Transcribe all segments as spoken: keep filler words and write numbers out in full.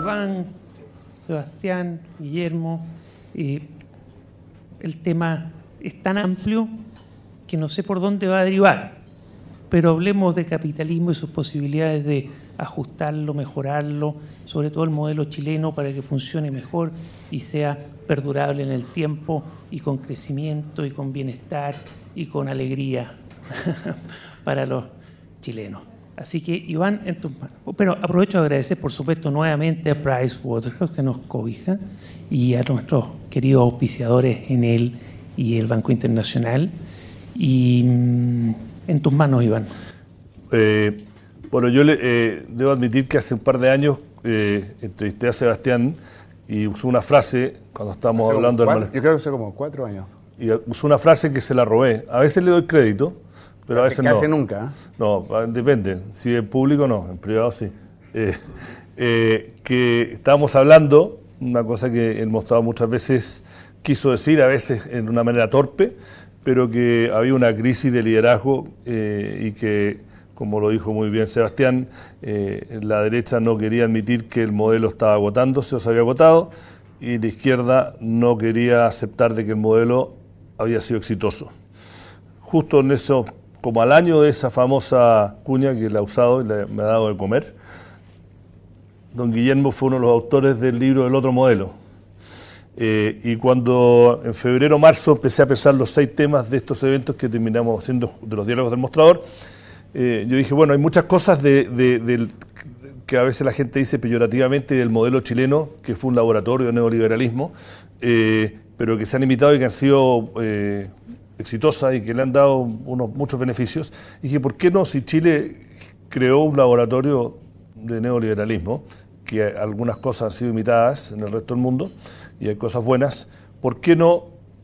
Iván, Sebastián, Guillermo, eh, el tema es tan amplio que no sé por dónde va a derivar, pero hablemos de capitalismo y sus posibilidades de ajustarlo, mejorarlo, sobre todo el modelo chileno para que funcione mejor y sea perdurable en el tiempo y con crecimiento y con bienestar y con alegría para los chilenos. Así que, Iván, en tus manos. Pero aprovecho de agradecer, por supuesto, nuevamente a Pricewaterhouse, que nos cobija, y a nuestros queridos auspiciadores Enel y el Banco Internacional. Y mmm, en tus manos, Iván. Eh, bueno, yo le, eh, debo admitir que hace un par de años eh, entrevisté a Sebastián y usó una frase cuando estábamos hace hablando cuatro, del... Yo creo que hace como cuatro años. Y usó una frase que se la robé. A veces le doy crédito, pero a veces no. Casi nunca. ¿eh? No, depende. Si en público no, en privado sí. Eh, eh, que estábamos hablando, una cosa que el mostrado muchas veces quiso decir, a veces en una manera torpe, pero que había una crisis de liderazgo eh, y que, como lo dijo muy bien Sebastián, eh, la derecha no quería admitir que el modelo estaba agotándose o se había agotado, y la izquierda no quería aceptar de que el modelo había sido exitoso. Justo en eso, como al año de esa famosa cuña que la ha usado y le, me ha dado de comer, don Guillermo fue uno de los autores del libro El Otro Modelo. Eh, y cuando en febrero o marzo empecé a pensar los seis temas de estos eventos que terminamos haciendo de los diálogos del mostrador, eh, yo dije, bueno, hay muchas cosas de, de, de, que a veces la gente dice peyorativamente del modelo chileno, que fue un laboratorio de neoliberalismo, eh, pero que se han imitado y que han sido eh, exitosas y que le han dado unos, muchos beneficios. Y dije, ¿por qué no, si Chile creó un laboratorio de neoliberalismo, que algunas cosas han sido imitadas en el resto del mundo, y hay cosas buenas, ¿por qué no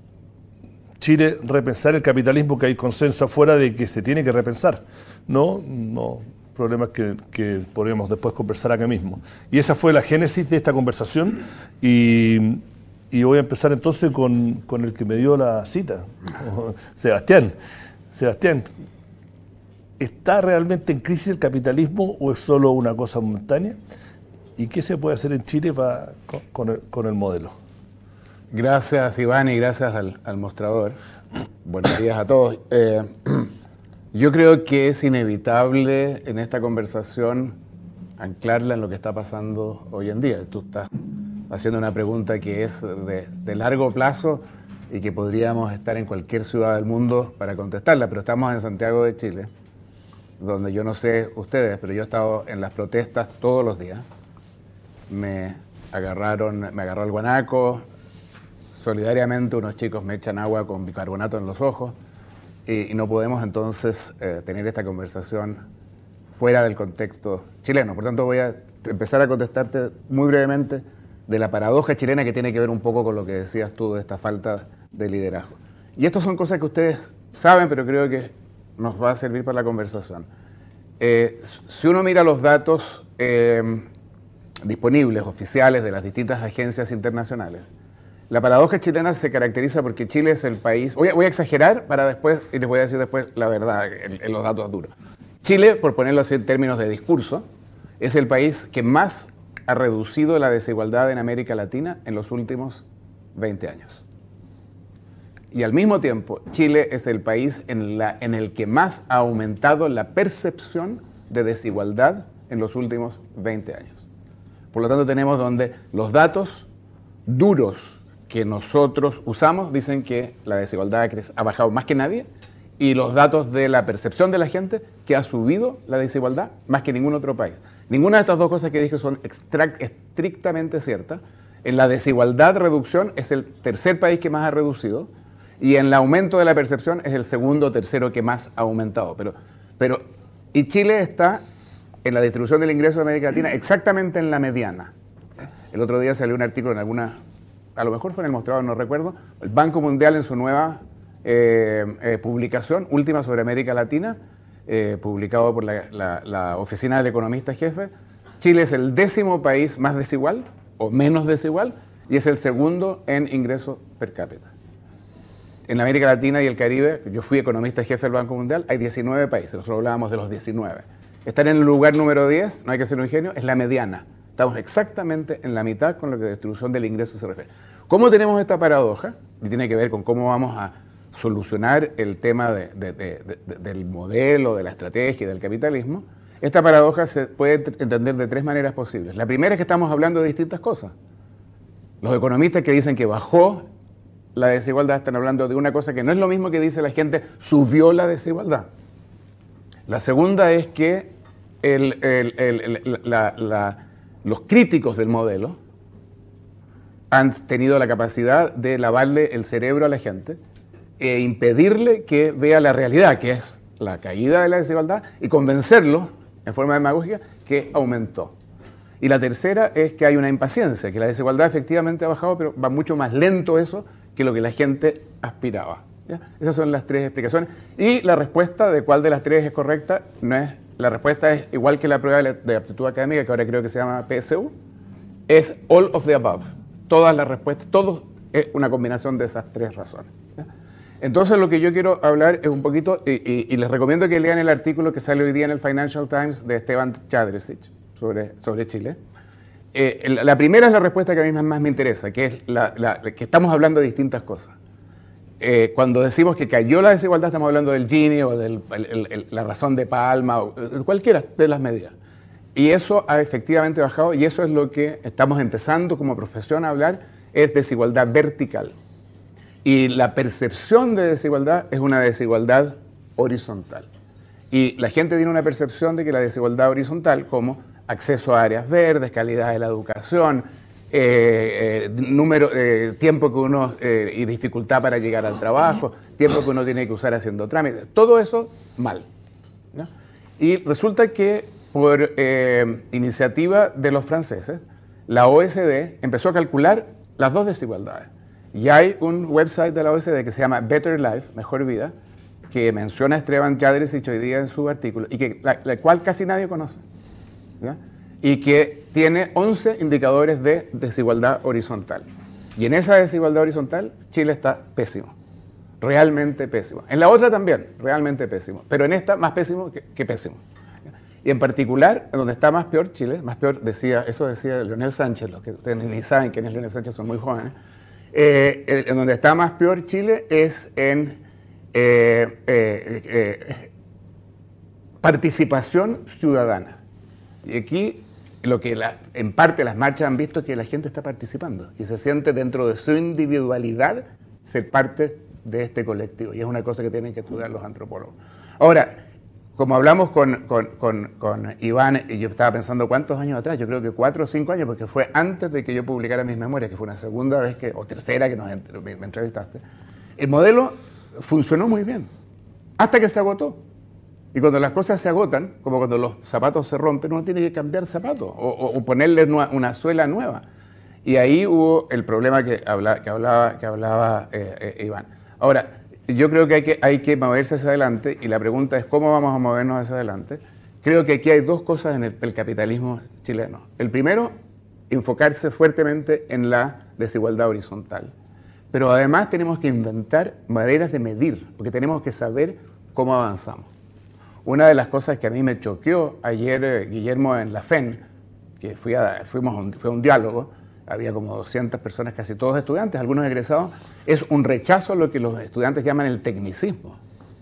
Chile repensar el capitalismo, que hay consenso afuera de que se tiene que repensar? No, no, problemas que, que podríamos después conversar acá mismo. Y esa fue la génesis de esta conversación, y, y voy a empezar entonces con, con el que me dio la cita, Sebastián. Sebastián, ¿está realmente en crisis el capitalismo o es solo una cosa momentánea? ¿Y qué se puede hacer en Chile para, con, con, el, con el modelo? Gracias, Iván, y gracias al, al mostrador. Buenos días a todos. Eh, yo creo que es inevitable en esta conversación anclarla en lo que está pasando hoy en día. Tú estás haciendo una pregunta que es de, de largo plazo y que podríamos estar en cualquier ciudad del mundo para contestarla, pero estamos en Santiago de Chile, donde yo no sé ustedes, pero yo he estado en las protestas todos los días. Me agarraron, me agarró el guanaco, solidariamente unos chicos me echan agua con bicarbonato en los ojos, y, y no podemos entonces eh, tener esta conversación fuera del contexto chileno. Por tanto, voy a empezar a contestarte muy brevemente de la paradoja chilena, que tiene que ver un poco con lo que decías tú de esta falta de liderazgo. Y estas son cosas que ustedes saben, pero creo que nos va a servir para la conversación. Eh, si uno mira los datos eh, disponibles, oficiales, de las distintas agencias internacionales, la paradoja chilena se caracteriza porque Chile es el país... Voy a, voy a exagerar para después, y les voy a decir después la verdad, en, en los datos duros. Chile, por ponerlo así en términos de discurso, es el país que más ha reducido la desigualdad en América Latina en los últimos veinte años. Y al mismo tiempo, Chile es el país en, la, en el que más ha aumentado la percepción de desigualdad en los últimos veinte años. Por lo tanto, tenemos donde los datos duros que nosotros usamos dicen que la desigualdad ha bajado más que nadie, y los datos de la percepción de la gente, que ha subido la desigualdad más que ningún otro país. Ninguna de estas dos cosas que dije son estrictamente ciertas. En la desigualdad reducción es el tercer país que más ha reducido, y en el aumento de la percepción es el segundo o tercero que más ha aumentado. Pero, pero, y Chile está en la distribución del ingreso de América Latina exactamente en la mediana. El otro día salió un artículo en alguna, a lo mejor fue en el mostrador, no recuerdo, el Banco Mundial en su nueva eh, eh, publicación, última sobre América Latina, eh, publicado por la, la, la Oficina del Economista Jefe, Chile es el décimo país más desigual, o menos desigual, y es el segundo en ingreso per cápita. En América Latina y el Caribe, yo fui economista jefe del Banco Mundial, hay diecinueve países, nosotros hablábamos de los diecinueve. Estar en el lugar número diez, no hay que ser un ingenio, es la mediana. Estamos exactamente en la mitad con lo que distribución del ingreso se refiere. ¿Cómo tenemos esta paradoja? Y tiene que ver con cómo vamos a solucionar el tema de, de, de, de, del modelo, de la estrategia y del capitalismo. Esta paradoja se puede entender de tres maneras posibles. La primera es que estamos hablando de distintas cosas. Los economistas que dicen que bajó la desigualdad están hablando de una cosa que no es lo mismo que dice la gente, subió la desigualdad. La segunda es que el, el, el, el, la, la, los críticos del modelo han tenido la capacidad de lavarle el cerebro a la gente e impedirle que vea la realidad, que es la caída de la desigualdad, y convencerlo, en forma demagógica, que aumentó. Y la tercera es que hay una impaciencia, que la desigualdad efectivamente ha bajado, pero va mucho más lento eso que lo que la gente aspiraba. ¿Ya? Esas son las tres explicaciones. Y la respuesta de cuál de las tres es correcta, no es, la respuesta es igual que la prueba de aptitud académica, que ahora creo que se llama P S U, es all of the above. Todas las respuestas, todo es una combinación de esas tres razones. ¿Ya? Entonces lo que yo quiero hablar es un poquito, y, y, y les recomiendo que lean el artículo que sale hoy día en el Financial Times de Esteban Jadresic sobre, sobre Chile. Eh, la primera es la respuesta que a mí más me interesa, que es la, la, que estamos hablando de distintas cosas. Eh, cuando decimos que cayó la desigualdad, estamos hablando del Gini o de la razón de Palma, o cualquiera de las medidas. Y eso ha efectivamente bajado, y eso es lo que estamos empezando como profesión a hablar, es desigualdad vertical. Y la percepción de desigualdad es una desigualdad horizontal. Y la gente tiene una percepción de que la desigualdad horizontal, como acceso a áreas verdes, calidad de la educación, eh, eh, número, eh, tiempo que uno, eh, y dificultad para llegar al trabajo, tiempo que uno tiene que usar haciendo trámites, todo eso mal, ¿no? Y resulta que por eh, iniciativa de los franceses, la O E C D empezó a calcular las dos desigualdades. Y hay un website de la O E C D que se llama Better Life, Mejor Vida, que menciona a Esteban Jadresic hoy día en su artículo, y que la, la cual casi nadie conoce, ¿ya? Y que tiene once indicadores de desigualdad horizontal. Y en esa desigualdad horizontal, Chile está pésimo, realmente pésimo. En la otra también, realmente pésimo, pero en esta más pésimo que, que pésimo. Y en particular, donde está más peor Chile, más peor decía, eso decía Leonel Sánchez, los que ustedes ni saben quién es Leonel Sánchez, son muy jóvenes, eh, en donde está más peor Chile es en eh, eh, eh, participación ciudadana. Y aquí lo que la, en parte las marchas han visto es que la gente está participando y se siente dentro de su individualidad ser parte de este colectivo. Y es una cosa que tienen que estudiar los antropólogos. Ahora, como hablamos con, con, con, con Iván, y yo estaba pensando cuántos años atrás, yo creo que cuatro o cinco años, porque fue antes de que yo publicara mis memorias, que fue una segunda vez que, o tercera que nos me, me entrevistaste, el modelo funcionó muy bien, hasta que se agotó. Y cuando las cosas se agotan, como cuando los zapatos se rompen, uno tiene que cambiar zapatos o, o, o ponerle una, una suela nueva. Y ahí hubo el problema que, habla, que hablaba, que hablaba eh, eh, Iván. Ahora, yo creo que hay, que hay que moverse hacia adelante, y la pregunta es cómo vamos a movernos hacia adelante. Creo que aquí hay dos cosas en el, el capitalismo chileno. El primero, enfocarse fuertemente en la desigualdad horizontal. Pero además tenemos que inventar maneras de medir, porque tenemos que saber cómo avanzamos. Una de las cosas que a mí me choqueó ayer, eh, Guillermo, en la F E N, que fui a, fuimos a un, fue a un diálogo, había como doscientas personas, casi todos estudiantes, algunos egresados, es un rechazo a lo que los estudiantes llaman el tecnicismo.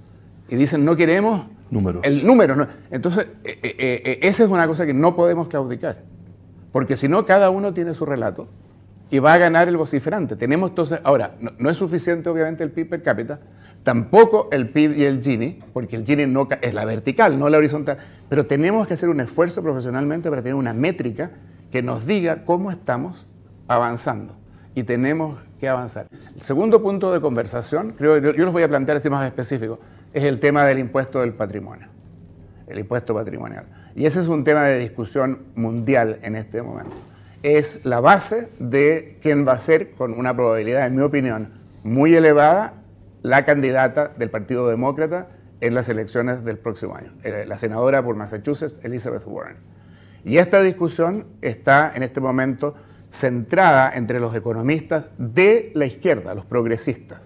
Y dicen, no queremos números. El número. No. Entonces, eh, eh, eh, esa es una cosa que no podemos claudicar, porque si no, cada uno tiene su relato y va a ganar el vociferante. Tenemos entonces, ahora, no, no es suficiente obviamente el P I B per cápita, tampoco el P I B y el Gini, porque el Gini no, es la vertical, no la horizontal, pero tenemos que hacer un esfuerzo profesionalmente para tener una métrica que nos diga cómo estamos avanzando, y tenemos que avanzar. El segundo punto de conversación, creo yo, yo los voy a plantear así más específico, es el tema del impuesto del patrimonio, el impuesto patrimonial. Y ese es un tema de discusión mundial en este momento. Es la base de quién va a ser, con una probabilidad, en mi opinión, muy elevada, la candidata del Partido Demócrata en las elecciones del próximo año, la senadora por Massachusetts, Elizabeth Warren. Y esta discusión está en este momento centrada entre los economistas de la izquierda, los progresistas.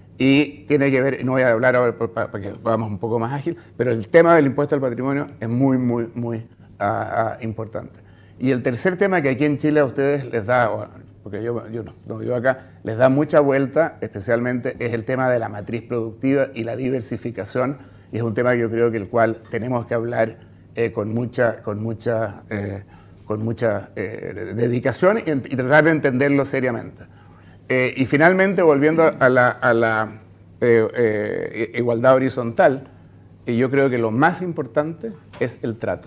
Y tiene que ver, no voy a hablar ahora para que vamos un poco más ágil, pero el tema del impuesto al patrimonio es muy, muy, muy uh, uh, importante. Y el tercer tema que aquí en Chile a ustedes les da, porque yo, yo no, no vivo acá, les da mucha vuelta, especialmente es el tema de la matriz productiva y la diversificación, y es un tema que yo creo que el cual tenemos que hablar eh, con mucha, con mucha, eh, con mucha eh, dedicación y, y tratar de entenderlo seriamente. Eh, y finalmente, volviendo a la, a la eh, eh, igualdad horizontal, y yo creo que lo más importante es el trato.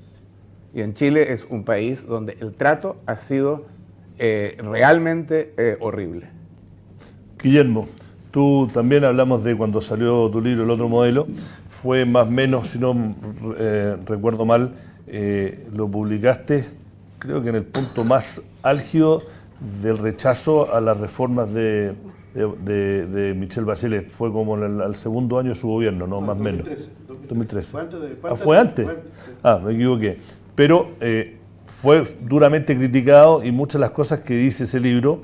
Y en Chile es un país donde el trato ha sido eh, realmente eh, horrible. Guillermo, tú también hablamos de cuando salió tu libro El Otro Modelo, fue más o menos, si no eh, recuerdo mal, eh, lo publicaste creo que en el punto más álgido del rechazo a las reformas de, de, de, de Michelle Bachelet. Fue como el, al segundo año de su gobierno, ¿no? no más o menos. dos mil trece. ¿Fue antes? De, ¿Ah, fue antes? Ah, me equivoqué. Pero eh, fue duramente criticado y muchas de las cosas que dice ese libro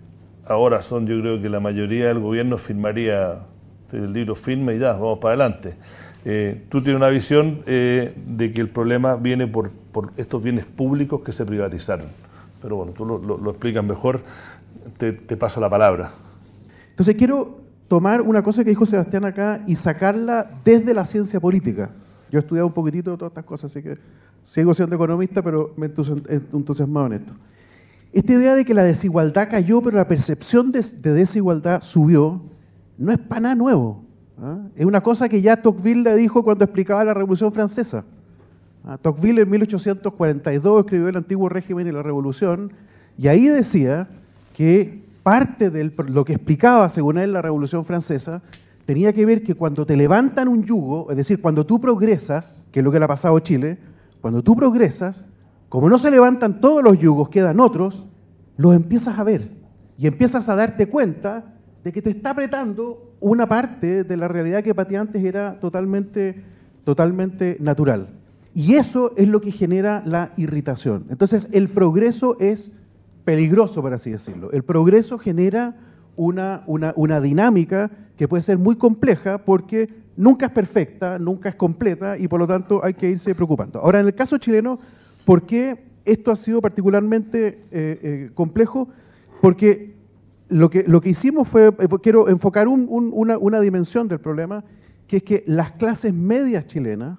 ahora son, yo creo que la mayoría del gobierno firmaría el libro firme y ya, vamos para adelante. Eh, tú tienes una visión eh, de que el problema viene por, por estos bienes públicos que se privatizaron. Pero bueno, tú lo, lo, lo explicas mejor, te, te paso la palabra. Entonces quiero tomar una cosa que dijo Sebastián acá y sacarla desde la ciencia política. Yo he estudiado un poquitito de todas estas cosas, así que sigo siendo economista, pero me he entusiasmado en esto. Esta idea de que la desigualdad cayó, pero la percepción de, de desigualdad subió, no es para nada nuevo. ¿Ah? Es una cosa que ya Tocqueville le dijo cuando explicaba la Revolución Francesa. ¿Ah? Tocqueville en mil ochocientos cuarenta y dos escribió El Antiguo Régimen y la Revolución, y ahí decía que parte de lo que explicaba, según él, la Revolución Francesa, tenía que ver que cuando te levantan un yugo, es decir, cuando tú progresas, que es lo que le ha pasado a Chile, cuando tú progresas, como no se levantan todos los yugos, quedan otros, los empiezas a ver y empiezas a darte cuenta de que te está apretando una parte de la realidad que para ti antes era totalmente, totalmente natural. Y eso es lo que genera la irritación. Entonces, el progreso es peligroso, por así decirlo. El progreso genera una, una, una dinámica que puede ser muy compleja porque nunca es perfecta, nunca es completa y por lo tanto hay que irse preocupando. Ahora, en el caso chileno, ¿por qué esto ha sido particularmente eh, eh, complejo? Porque lo que, lo que hicimos fue, eh, quiero enfocar un, un, una, una dimensión del problema, que es que las clases medias chilenas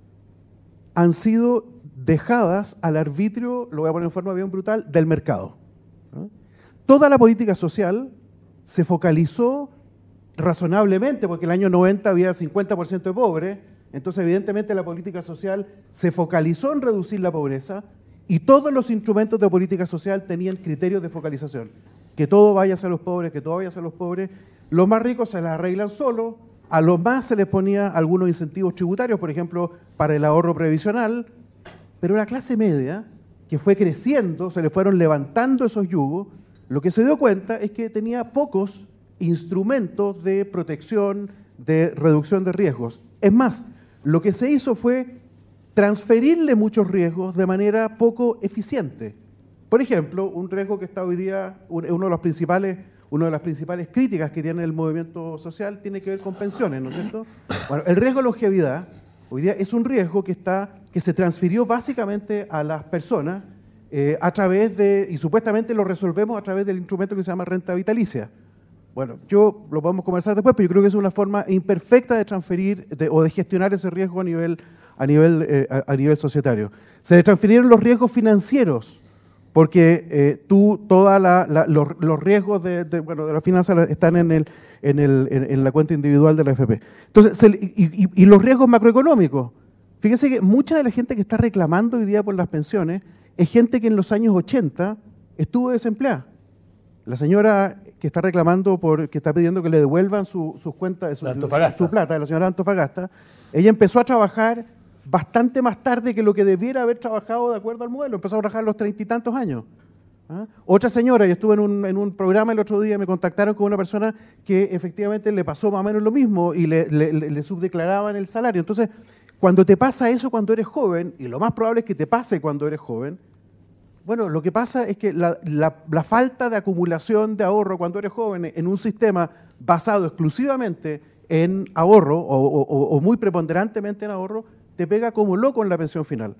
han sido dejadas al arbitrio, lo voy a poner en forma bien brutal, del mercado. ¿No? Toda la política social se focalizó razonablemente, porque en el año noventa había cincuenta por ciento de pobres, entonces evidentemente la política social se focalizó en reducir la pobreza y todos los instrumentos de política social tenían criterios de focalización. Que todo vaya hacia los pobres, que todo vaya hacia los pobres. Los más ricos se las arreglan solos, a los más se les ponía algunos incentivos tributarios, por ejemplo, para el ahorro previsional, pero la clase media, que fue creciendo, se le fueron levantando esos yugos, lo que se dio cuenta es que tenía pocos instrumentos de protección, de reducción de riesgos. Es más, lo que se hizo fue transferirle muchos riesgos de manera poco eficiente. Por ejemplo, un riesgo que está hoy día, uno de los principales, una de las principales críticas que tiene el movimiento social tiene que ver con pensiones, ¿no es cierto? Bueno, el riesgo de longevidad hoy día es un riesgo que, está, que se transfirió básicamente a las personas eh, a través de, y supuestamente lo resolvemos a través del instrumento que se llama renta vitalicia. Bueno, yo lo podemos conversar después, pero yo creo que es una forma imperfecta de transferir de, o de gestionar ese riesgo a nivel, a, nivel, eh, a, a nivel societario. Se le transfirieron los riesgos financieros, porque eh, tú, todos los, los riesgos de, de, bueno, de las finanzas están en, el, en, el, en, en la cuenta individual de la A F P. Entonces, se, y, y, y los riesgos macroeconómicos. Fíjense que mucha de la gente que está reclamando hoy día por las pensiones es gente que en los años ochenta estuvo desempleada. La señora que está reclamando, por, que está pidiendo que le devuelvan su, sus cuentas, su, su plata, la señora Antofagasta, ella empezó a trabajar bastante más tarde que lo que debiera haber trabajado de acuerdo al modelo. Empezó a trabajar a los treinta y tantos años. ¿Ah? Otra señora, yo estuve en un, en un programa el otro día, me contactaron con una persona que efectivamente le pasó más o menos lo mismo y le, le, le subdeclaraban el salario. Entonces, cuando te pasa eso cuando eres joven, y lo más probable es que te pase cuando eres joven, bueno, lo que pasa es que la, la, la falta de acumulación de ahorro cuando eres joven en un sistema basado exclusivamente en ahorro o, o, o muy preponderantemente en ahorro, te pega como loco en la pensión final.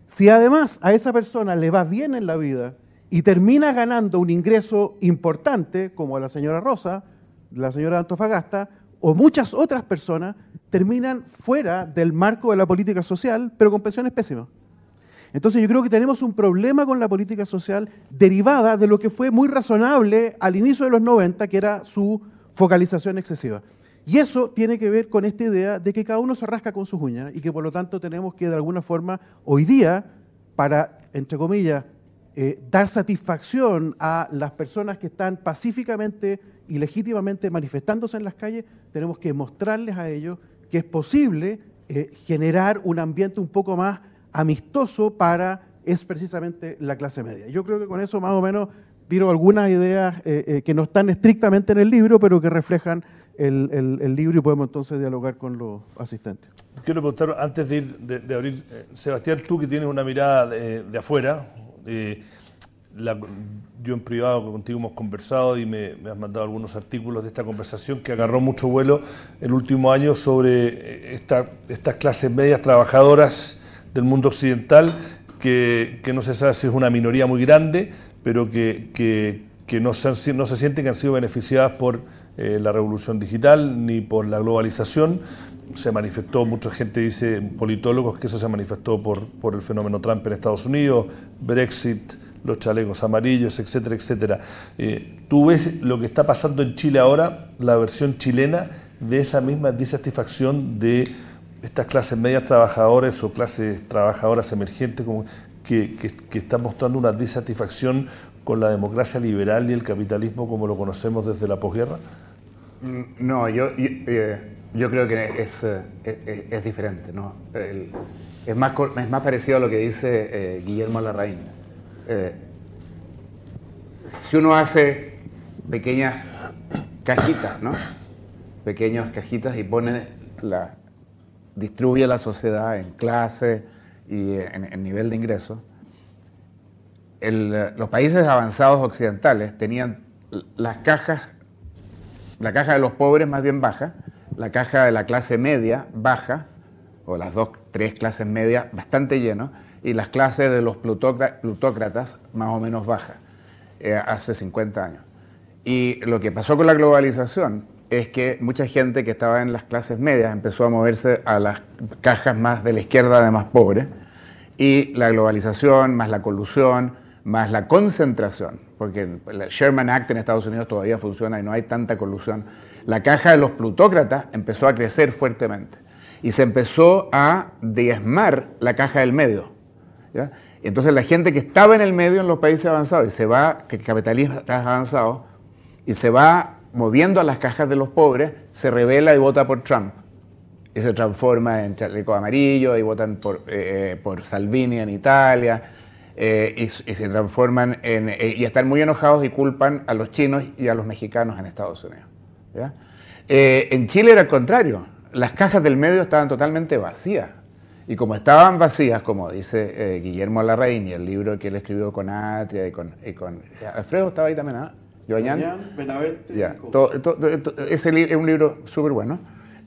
Si además a esa persona le va bien en la vida y termina ganando un ingreso importante, como la señora Rosa, la señora Antofagasta, o muchas otras personas, terminan fuera del marco de la política social, pero con pensiones pésimas. Entonces yo creo que tenemos un problema con la política social derivada de lo que fue muy razonable al inicio de los noventa, que era su focalización excesiva. Y eso tiene que ver con esta idea de que cada uno se rasca con sus uñas y que por lo tanto tenemos que de alguna forma hoy día, para, entre comillas, eh, dar satisfacción a las personas que están pacíficamente y legítimamente manifestándose en las calles, tenemos que mostrarles a ellos que es posible eh, generar un ambiente un poco más amistoso para, es precisamente la clase media. Yo creo que con eso más o menos tiro algunas ideas eh, eh, que no están estrictamente en el libro, pero que reflejan el, el, el libro y podemos entonces dialogar con los asistentes. Quiero preguntar, antes de, ir, de, de abrir, eh, Sebastián, tú que tienes una mirada de, de afuera, eh, la, yo en privado contigo hemos conversado y me, me has mandado algunos artículos de esta conversación que agarró mucho vuelo el último año sobre esta, estas clases medias trabajadoras del mundo occidental, que, que no se sabe si es una minoría muy grande, pero que, que, que no, se, no se siente que han sido beneficiadas por eh, la revolución digital ni por la globalización. Se manifestó, mucha gente dice, politólogos, que eso se manifestó por, por el fenómeno Trump en Estados Unidos, Brexit, los chalecos amarillos, etcétera, etcétera. Eh, ¿Tú ves lo que está pasando en Chile ahora, la versión chilena de esa misma disatisfacción de estas clases medias trabajadoras o clases trabajadoras emergentes como que, que, que están mostrando una disatisfacción con la democracia liberal y el capitalismo como lo conocemos desde la posguerra? No, yo, yo, eh, yo creo que es, es, es diferente, ¿no? El, es, más, es más parecido a lo que dice eh, Guillermo Larraín. Eh, si uno hace pequeñas cajitas, ¿no? Pequeñas cajitas y pone la, distribuye la sociedad en clase y en, en nivel de ingreso. El, los países avanzados occidentales tenían las cajas, la caja de los pobres más bien baja, la caja de la clase media baja, o las dos, tres clases medias bastante llenos, y las clases de los plutócratas más o menos bajas, eh, hace cincuenta años. Y lo que pasó con la globalización es que mucha gente que estaba en las clases medias empezó a moverse a las cajas más de la izquierda de más pobres, y la globalización, más la colusión, más la concentración, porque el Sherman Act en Estados Unidos todavía funciona y no hay tanta colusión, la caja de los plutócratas empezó a crecer fuertemente y se empezó a diezmar la caja del medio, ¿ya? Entonces la gente que estaba en el medio en los países avanzados y se va, que capitalismo está avanzado, y se va moviendo a las cajas de los pobres, se rebela y vota por Trump. Y se transforma en chaleco amarillo y votan por, eh, por Salvini en Italia, eh, y, y se transforman en... Eh, y están muy enojados y culpan a los chinos y a los mexicanos en Estados Unidos, ¿ya? Eh, en Chile era al contrario. Las cajas del medio estaban totalmente vacías. Y como estaban vacías, como dice eh, Guillermo Larraín y el libro que él escribió con Atria y con... Y con Alfredo estaba ahí también, ¿ah? Joañán. Benavente. Ya. Todo, todo, todo, ese li es un libro súper bueno.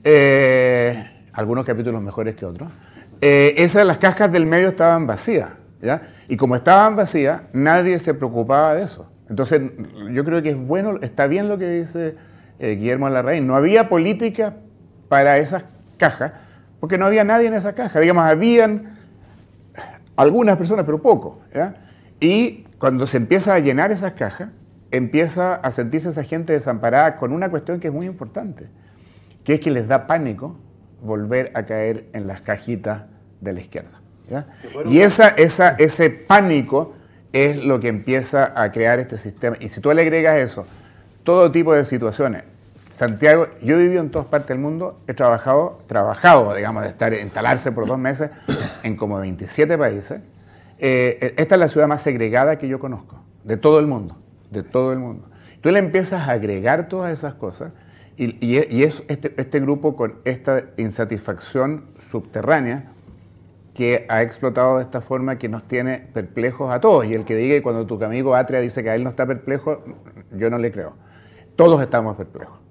Eh, algunos capítulos mejores que otros. Eh, esas, las cajas del medio estaban vacías, ¿ya? Y como estaban vacías, nadie se preocupaba de eso. Entonces, yo creo que es bueno, está bien lo que dice eh, Guillermo Larraín. No había política para esas cajas, porque no había nadie en esa caja. Digamos, habían algunas personas, pero poco, ¿ya? Y cuando se empieza a llenar esas cajas, empieza a sentirse esa gente desamparada con una cuestión que es muy importante, que es que les da pánico volver a caer en las cajitas de la izquierda, ¿ya? Y esa, esa, ese pánico es lo que empieza a crear este sistema. Y si tú le agregas eso, todo tipo de situaciones. Santiago, yo he vivido en todas partes del mundo, he trabajado, trabajado, digamos, de estar, instalarse por dos meses en como veintisiete países. Eh, esta es la ciudad más segregada que yo conozco, de todo el mundo, de todo el mundo. Tú le empiezas a agregar todas esas cosas y, y, y es este, este grupo con esta insatisfacción subterránea que ha explotado de esta forma que nos tiene perplejos a todos. Y el que diga que cuando tu amigo Atria dice que a él no está perplejo, yo no le creo. Todos estamos perplejos.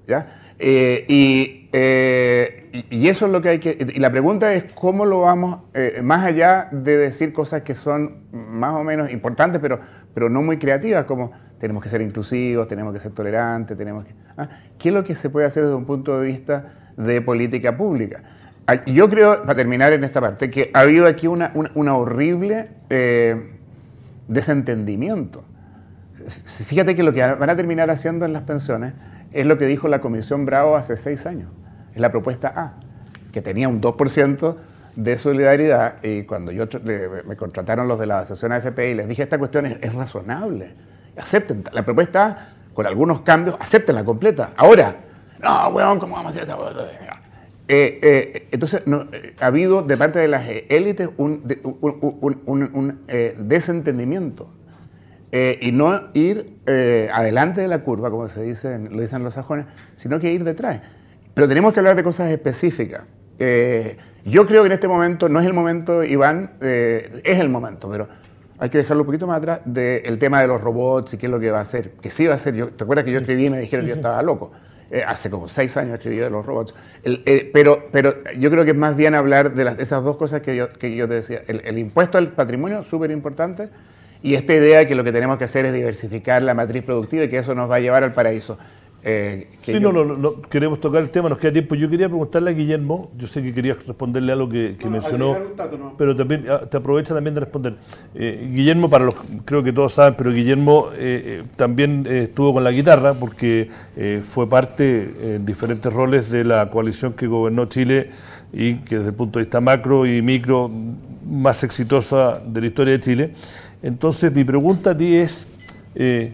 ¿ya? Eh, y, eh, y, y eso es lo que hay que... Y la pregunta es cómo lo vamos, eh, más allá de decir cosas que son más o menos importantes, pero, pero no muy creativas, como tenemos que ser inclusivos, tenemos que ser tolerantes, tenemos que... ¿ah? ¿Qué es lo que se puede hacer desde un punto de vista de política pública? Yo creo, para terminar en esta parte, que ha habido aquí una, una, una horrible eh, desentendimiento. Fíjate que lo que van a terminar haciendo en las pensiones es lo que dijo la Comisión Bravo hace seis años. Es la propuesta A, que tenía un dos por ciento de solidaridad, y cuando yo le, me contrataron los de la asociación A F P y les dije, esta cuestión es, es razonable, acepten la propuesta A con algunos cambios, acéptenla completa. Ahora, no, weón, ¿cómo vamos a hacer esta? Eh, eh, entonces, no, eh, ha habido de parte de las élites un, de, un, un, un, un eh, desentendimiento eh, y no ir eh, adelante de la curva, como se dice, lo dicen los sajones, sino que ir detrás. Pero tenemos que hablar de cosas específicas. Eh, yo creo que en este momento, no es el momento, Iván, eh, es el momento, pero hay que dejarlo un poquito más atrás del tema de los robots y qué es lo que va a hacer, que sí va a ser. Yo, ¿te acuerdas que yo escribí y me dijeron que yo estaba loco? Eh, hace como seis años escribí de los robots. El, eh, pero, pero yo creo que es más bien hablar de las, esas dos cosas que yo, que yo te decía. El, el impuesto al patrimonio, súper importante, y esta idea de que lo que tenemos que hacer es diversificar la matriz productiva y que eso nos va a llevar al paraíso. Eh, sí, yo... no, no, no, queremos tocar el tema, nos queda tiempo. Yo quería preguntarle a Guillermo, yo sé que querías responderle a lo que, que no, mencionó, tato, no. pero también te aprovecha también de responder. Eh, Guillermo, para los, creo que todos saben, pero Guillermo eh, también eh, estuvo con la guitarra porque eh, fue parte en diferentes roles de la coalición que gobernó Chile y que desde el punto de vista macro y micro más exitosa de la historia de Chile. Entonces mi pregunta a ti es, eh,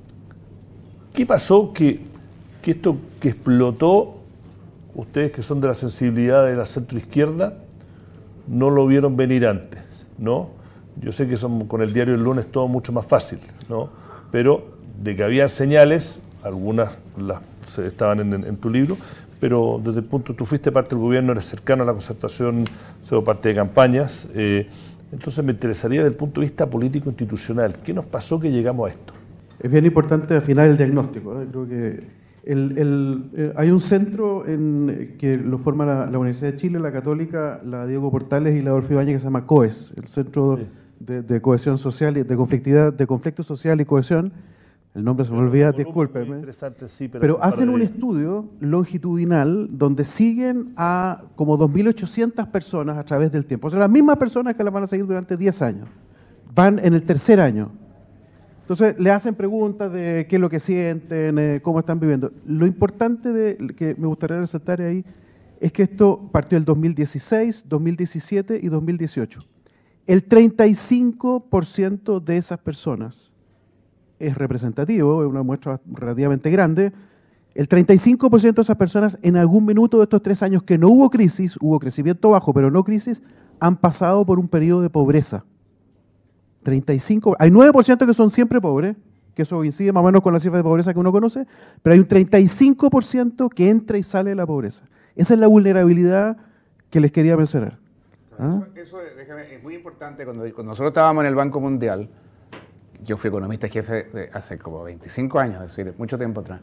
¿qué pasó que que esto que explotó, ustedes que son de la sensibilidad de la centroizquierda, no lo vieron venir antes, ¿no? Yo sé que son, con el diario El Lunes todo mucho más fácil, ¿no? Pero de que había señales, algunas las estaban en, en tu libro, pero desde el punto, tú fuiste parte del gobierno, eres cercano a la concertación, sido parte de campañas, eh, entonces me interesaría desde el punto de vista político-institucional, ¿qué nos pasó que llegamos a esto? Es bien importante afinar el diagnóstico, ¿eh? Creo que El, el, eh, hay un centro en, que lo forma la, la Universidad de Chile, la Católica, la Diego Portales y la Adolfo Ibáñez, que se llama COES, el Centro sí. de, de Cohesión Social y de conflictividad, de conflicto social y cohesión. El nombre se me olvida, discúlpeme. Sí, pero pero hacen un estudio longitudinal donde siguen a como dos mil ochocientas personas a través del tiempo. O sea, las mismas personas que las van a seguir durante diez años. Van en el tercer año. Entonces, le hacen preguntas de qué es lo que sienten, eh, cómo están viviendo. Lo importante de, que me gustaría resaltar ahí es que esto partió el dos mil dieciséis, dos mil diecisiete y dos mil dieciocho. El treinta y cinco por ciento de esas personas es representativo, es una muestra relativamente grande. El treinta y cinco por ciento de esas personas en algún minuto de estos tres años que no hubo crisis, hubo crecimiento bajo, pero no crisis, han pasado por un periodo de pobreza. treinta y cinco, hay nueve por ciento que son siempre pobres, que eso coincide más o menos con la cifra de pobreza que uno conoce, pero hay un treinta y cinco por ciento que entra y sale de la pobreza. Esa es la vulnerabilidad que les quería mencionar. ¿Ah? Eso, eso déjame, es muy importante. Cuando, cuando nosotros estábamos en el Banco Mundial, yo fui economista jefe de hace como veinticinco años, es decir, mucho tiempo atrás.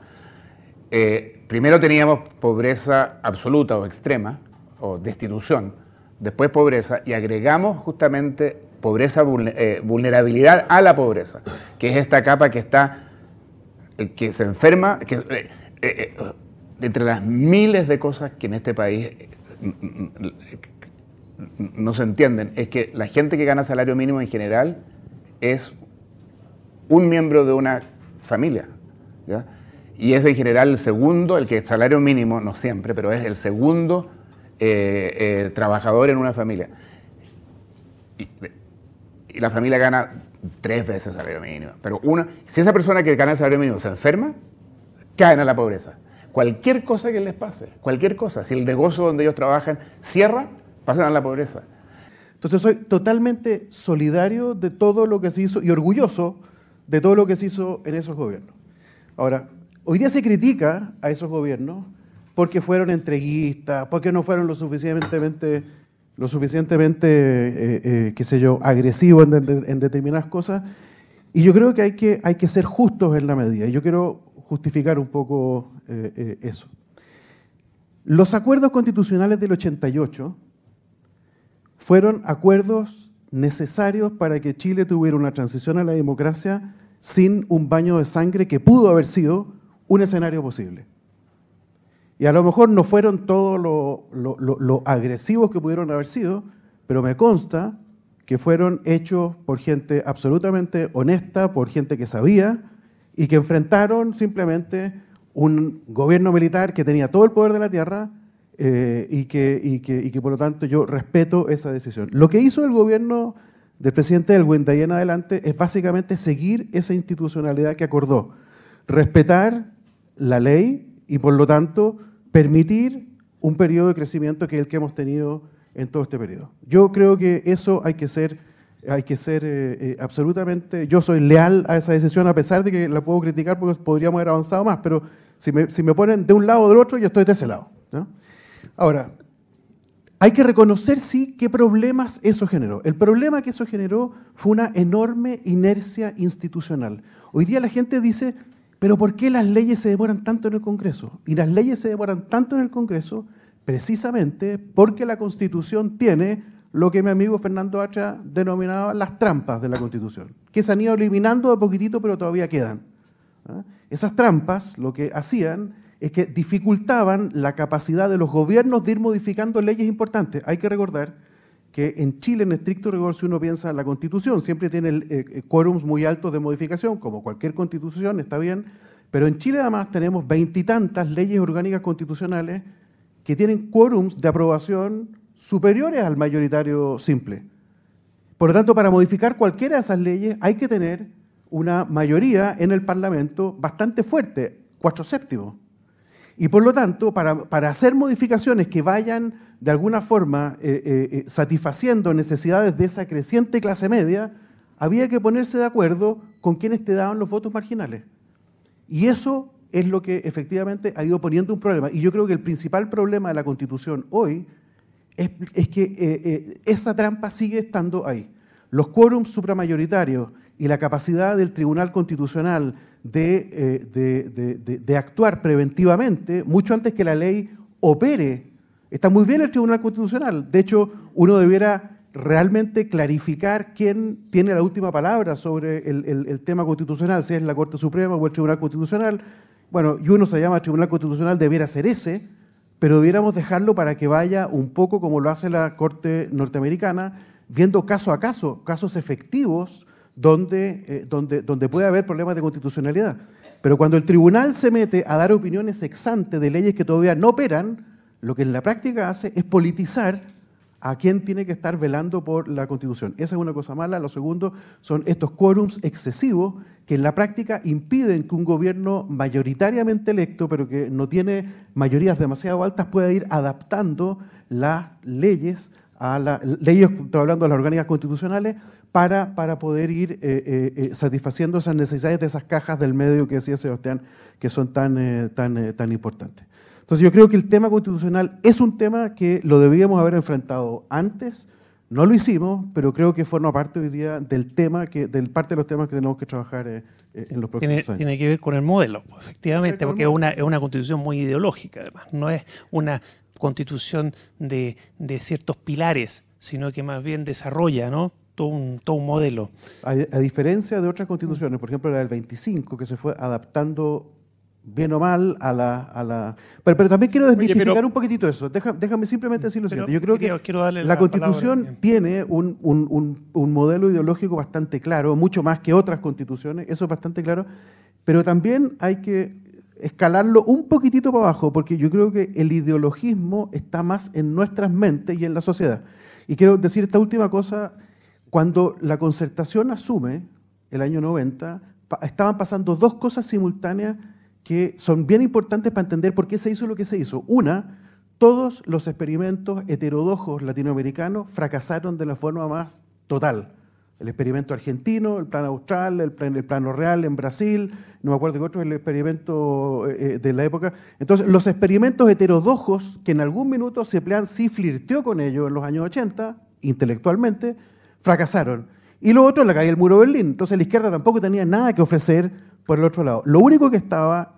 Eh, primero teníamos pobreza absoluta o extrema, o destitución, después pobreza, y agregamos justamente pobreza, eh, vulnerabilidad a la pobreza, que es esta capa que está, eh, que se enferma, que, eh, eh, entre las miles de cosas que en este país eh, no se entienden, es que la gente que gana salario mínimo en general es un miembro de una familia, ¿ya? Y es en general el segundo, el que es salario mínimo, no siempre, pero es el segundo eh, eh, trabajador en una familia. Y, y la familia gana tres veces el salario mínimo. Pero una, si esa persona que gana el salario mínimo se enferma, caen a la pobreza. Cualquier cosa que les pase, cualquier cosa, si el negocio donde ellos trabajan cierra, pasan a la pobreza. Entonces soy totalmente solidario de todo lo que se hizo y orgulloso de todo lo que se hizo en esos gobiernos. Ahora, hoy día se critica a esos gobiernos porque fueron entreguistas, porque no fueron lo suficientemente, lo suficientemente eh, eh, qué sé yo, agresivos en, de, en determinadas cosas. Y yo creo que hay, que hay que ser justos en la medida. Y yo quiero justificar un poco eh, eh, eso. Los acuerdos constitucionales del ochenta y ocho fueron acuerdos necesarios para que Chile tuviera una transición a la democracia sin un baño de sangre que pudo haber sido un escenario posible. Y a lo mejor no fueron todos lo, lo, lo, lo agresivos que pudieron haber sido, pero me consta que fueron hechos por gente absolutamente honesta, por gente que sabía, y que enfrentaron simplemente un gobierno militar que tenía todo el poder de la tierra eh, y, que, y, que, y que por lo tanto yo respeto esa decisión. Lo que hizo el gobierno del presidente Elwin de ahí en adelante es básicamente seguir esa institucionalidad que acordó, respetar la ley y por lo tanto permitir un periodo de crecimiento que es el que hemos tenido en todo este periodo. Yo creo que eso hay que ser, hay que ser eh, eh, absolutamente, yo soy leal a esa decisión a pesar de que la puedo criticar porque podríamos haber avanzado más, pero si me, si me ponen de un lado o del otro, yo estoy de ese lado, ¿no? Ahora, hay que reconocer, sí, qué problemas eso generó. El problema que eso generó fue una enorme inercia institucional. Hoy día la gente dice, pero ¿por qué las leyes se demoran tanto en el Congreso? Y las leyes se demoran tanto en el Congreso precisamente porque la Constitución tiene lo que mi amigo Fernando Hacha denominaba las trampas de la Constitución, que se han ido eliminando de poquitito, pero todavía quedan. ¿Ah? Esas trampas lo que hacían es que dificultaban la capacidad de los gobiernos de ir modificando leyes importantes. Hay que recordar que en Chile, en estricto rigor, si uno piensa en la Constitución, siempre tiene el, eh, quórums muy altos de modificación, como cualquier Constitución, está bien, pero en Chile además tenemos veintitantas leyes orgánicas constitucionales que tienen quórums de aprobación superiores al mayoritario simple. Por lo tanto, para modificar cualquiera de esas leyes hay que tener una mayoría en el Parlamento bastante fuerte, cuatro séptimos. Y por lo tanto, para, para hacer modificaciones que vayan de alguna forma eh, eh, satisfaciendo necesidades de esa creciente clase media, había que ponerse de acuerdo con quienes te daban los votos marginales. Y eso es lo que efectivamente ha ido poniendo un problema. Y yo creo que el principal problema de la Constitución hoy es, es que eh, eh, esa trampa sigue estando ahí. Los quórums supramayoritarios y la capacidad del Tribunal Constitucional de, eh, de, de, de, de actuar preventivamente, mucho antes que la ley opere. Está muy bien el Tribunal Constitucional. De hecho, uno debiera realmente clarificar quién tiene la última palabra sobre el, el, el tema constitucional, si es la Corte Suprema o el Tribunal Constitucional. Bueno, y uno se llama Tribunal Constitucional, debiera ser ese, pero debiéramos dejarlo para que vaya un poco como lo hace la Corte norteamericana, viendo caso a caso, casos efectivos donde, eh, donde, donde puede haber problemas de constitucionalidad. Pero cuando el tribunal se mete a dar opiniones ex ante de leyes que todavía no operan, lo que en la práctica hace es politizar a quien tiene que estar velando por la Constitución. Esa es una cosa mala. Lo segundo son estos quórums excesivos que en la práctica impiden que un gobierno mayoritariamente electo, pero que no tiene mayorías demasiado altas, pueda ir adaptando las leyes a las leyes, estoy hablando de las orgánicas constitucionales, para, para poder ir eh, eh, eh, satisfaciendo esas necesidades de esas cajas del medio que decía Sebastián, que son tan, eh, tan, eh, tan importantes. Entonces yo creo que el tema constitucional es un tema que lo debíamos haber enfrentado antes, no lo hicimos, pero creo que forma parte hoy día del tema, que, del parte de los temas que tenemos que trabajar eh, en los próximos tiene, años. Tiene que ver con el modelo, efectivamente, porque es una, es una constitución muy ideológica, además, no es una constitución de, de ciertos pilares, sino que más bien desarrolla, ¿no?, todo un, todo un modelo. A, a diferencia de otras constituciones, por ejemplo la del veinticinco, que se fue adaptando bien o mal a la... A la pero, pero también quiero desmitificar Oye, pero, un poquitito eso. Deja, déjame simplemente decir lo siguiente. Yo creo quiero, que quiero darle la, la Constitución palabra. tiene un, un, un, un modelo ideológico bastante claro, mucho más que otras constituciones, eso es bastante claro, pero también hay que escalarlo un poquitito para abajo, porque yo creo que el ideologismo está más en nuestras mentes y en la sociedad. Y quiero decir esta última cosa. Cuando la Concertación asume, el año noventa, pa- estaban pasando dos cosas simultáneas que son bien importantes para entender por qué se hizo lo que se hizo. Una, todos los experimentos heterodoxos latinoamericanos fracasaron de la forma más total. El experimento argentino, el plan austral, el, plan, el plano real en Brasil, no me acuerdo qué otro, el experimento eh, de la época. Entonces, los experimentos heterodoxos, que en algún minuto Sepleán sí flirteó con ellos en los años ochenta, intelectualmente, fracasaron. Y lo otro, la caída del muro de Berlín. Entonces la izquierda tampoco tenía nada que ofrecer por el otro lado. Lo único que estaba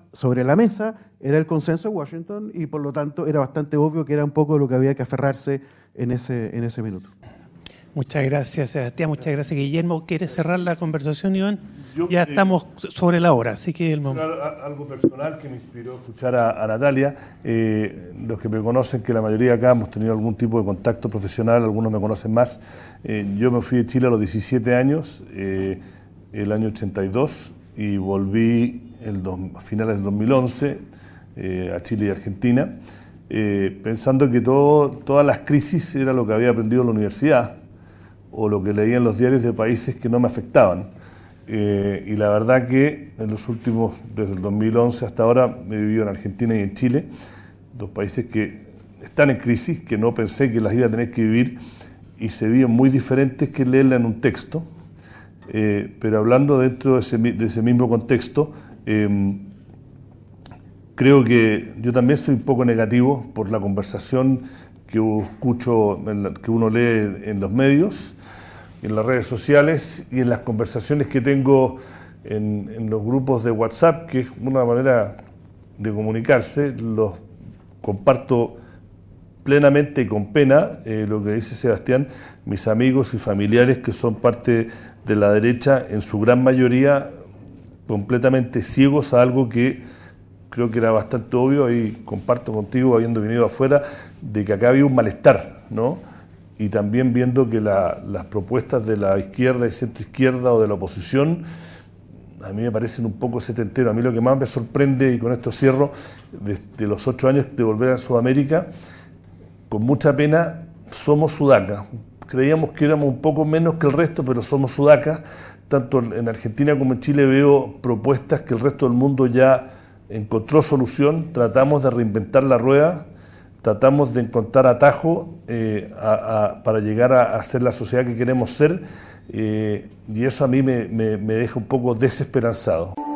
sobre la mesa era el consenso de Washington y por lo tanto era bastante obvio que era un poco lo que había que aferrarse en ese, en ese minuto. Muchas gracias, Sebastián. Muchas gracias, Guillermo. ¿Quieres cerrar la conversación, Iván? Yo, ya eh, estamos sobre la hora, así que el momento. Algo personal que me inspiró escuchar a, a Natalia. Eh, los que me conocen, que la mayoría acá hemos tenido algún tipo de contacto profesional, algunos me conocen más. Eh, yo me fui de Chile a los diecisiete años, eh, el año ochenta y dos, y volví el dos, a finales del dos mil once eh, a Chile y Argentina, eh, pensando que todo, todas las crisis era lo que había aprendido en la universidad, o lo que leía en los diarios de países que no me afectaban. Eh, y la verdad que en los últimos, desde el dos mil once hasta ahora, he vivido en Argentina y en Chile, dos países que están en crisis, que no pensé que las iba a tener que vivir, y se viven muy diferentes que leerla en un texto. Eh, pero hablando dentro de ese, de ese mismo contexto, eh, creo que yo también soy un poco negativo por la conversación que escucho, que uno lee en los medios, en las redes sociales y en las conversaciones que tengo en, en los grupos de WhatsApp, que es una manera de comunicarse. Los comparto plenamente y con pena eh, lo que dice Sebastián. Mis amigos y familiares que son parte de la derecha, en su gran mayoría completamente ciegos a algo que creo que era bastante obvio, y comparto contigo, habiendo venido afuera, de que acá había un malestar, ¿no? Y también viendo que la, las propuestas de la izquierda y centroizquierda o de la oposición a mí me parecen un poco setenteros. A mí lo que más me sorprende, y con esto cierro, desde de los ocho años de volver a Sudamérica, con mucha pena, somos sudacas. Creíamos que éramos un poco menos que el resto, pero somos sudacas. Tanto en Argentina como en Chile veo propuestas que el resto del mundo ya encontró solución. Tratamos de reinventar la rueda, tratamos de encontrar atajo eh, a, a, para llegar a, a ser la sociedad que queremos ser, eh, y eso a mí me, me, me deja un poco desesperanzado.